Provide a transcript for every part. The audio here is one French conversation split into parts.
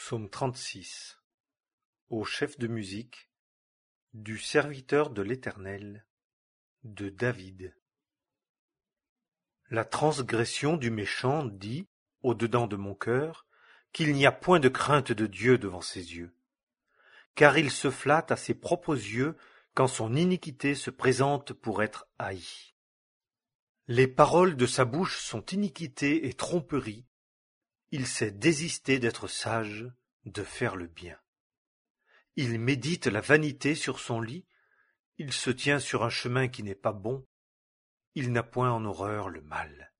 Psaume 36. Au chef de musique, du serviteur de l'Éternel, de David. La transgression du méchant dit, au-dedans de mon cœur, qu'il n'y a point de crainte de Dieu devant ses yeux. Car il se flatte à ses propres yeux quand son iniquité se présente pour être haïe. Les paroles de sa bouche sont iniquité et tromperie. Il sait désister d'être sage, de faire le bien. Il médite la vanité sur son lit, il se tient sur un chemin qui n'est pas bon, il n'a point en horreur le mal.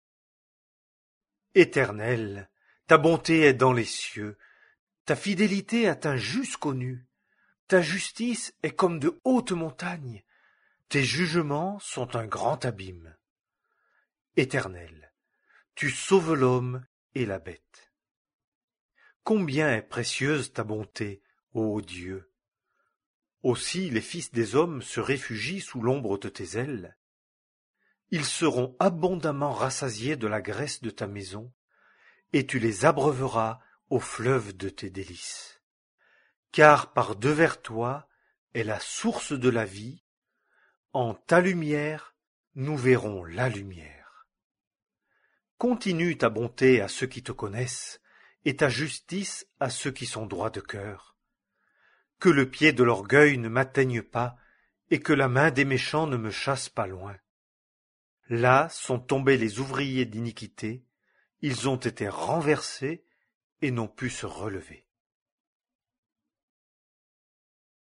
Éternel, ta bonté est dans les cieux, ta fidélité atteint jusqu'aux nues, ta justice est comme de hautes montagnes, tes jugements sont un grand abîme. Éternel, tu sauves l'homme et la bête. Combien est précieuse ta bonté, ô Dieu! Aussi les fils des hommes se réfugient sous l'ombre de tes ailes. Ils seront abondamment rassasiés de la graisse de ta maison, et tu les abreuveras au fleuve de tes délices. Car par devers toi est la source de la vie, en ta lumière nous verrons la lumière. Continue ta bonté à ceux qui te connaissent, et ta justice à ceux qui sont droits de cœur. Que le pied de l'orgueil ne m'atteigne pas, et que la main des méchants ne me chasse pas loin. Là sont tombés les ouvriers d'iniquité, ils ont été renversés et n'ont pu se relever.